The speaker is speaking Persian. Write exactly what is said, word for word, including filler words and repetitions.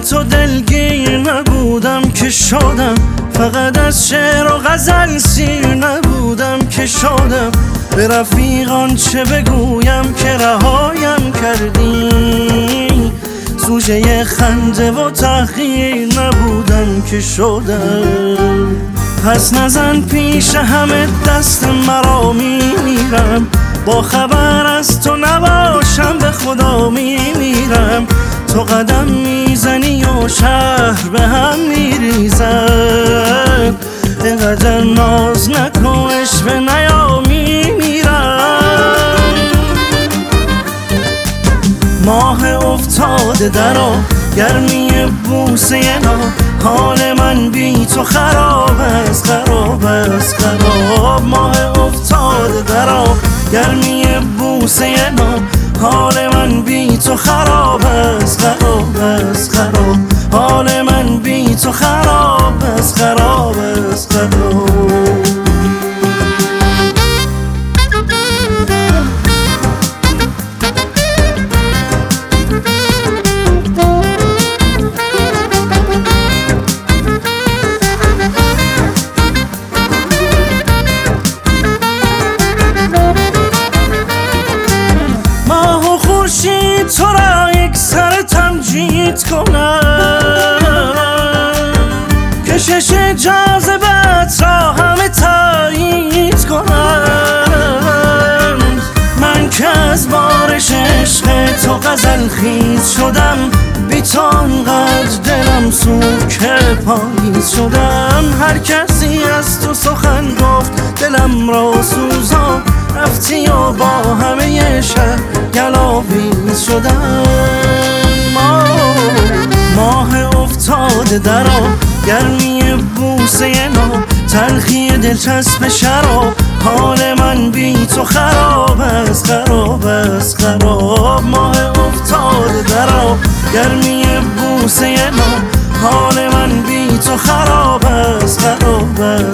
تو دلگیر نبودم که شدم، فقط از شعر و غزل سیر نبودم که شدم. به رفیقان چه بگویم که رهایم کردی، سوژه خنده و تحقیر نبودم که شدم. پس نزن پیش همه دست مرا میمیرم، با خبر از تو نباشم به خدا میمیرم. تو قدم میزنی و شهر به هم میریزد، اینقدر ناز نکن عشوه نیا میمیرم. ماه افتاده درا گرمی بوسه نا، حال من بی تو خراب است خراب است خراب. ماه افتاده درا گرمی بوسه نا، حال من بی تو خراب است خراب است خراب. حال من بی تو خراب است خراب است خراب. تو را یک سر تمجید کنم، کشش جاذبت را همه تایید کنم. من که از بارش عشق تو غزل خیز شدم، بی تو انقدر دلم سوک پاییز شدم. هر کسی از تو سخن گفت دلم را سوزان، رفتی و با همه شهر گلاویز شدم. ماه افتاده درا گرمی بوسه نا، تلخی دلچسب شراب، حال من بی تو خراب است خراب است خراب. ماه افتاده درا گرمی بوسه نا، حال من بی تو خراب است خراب است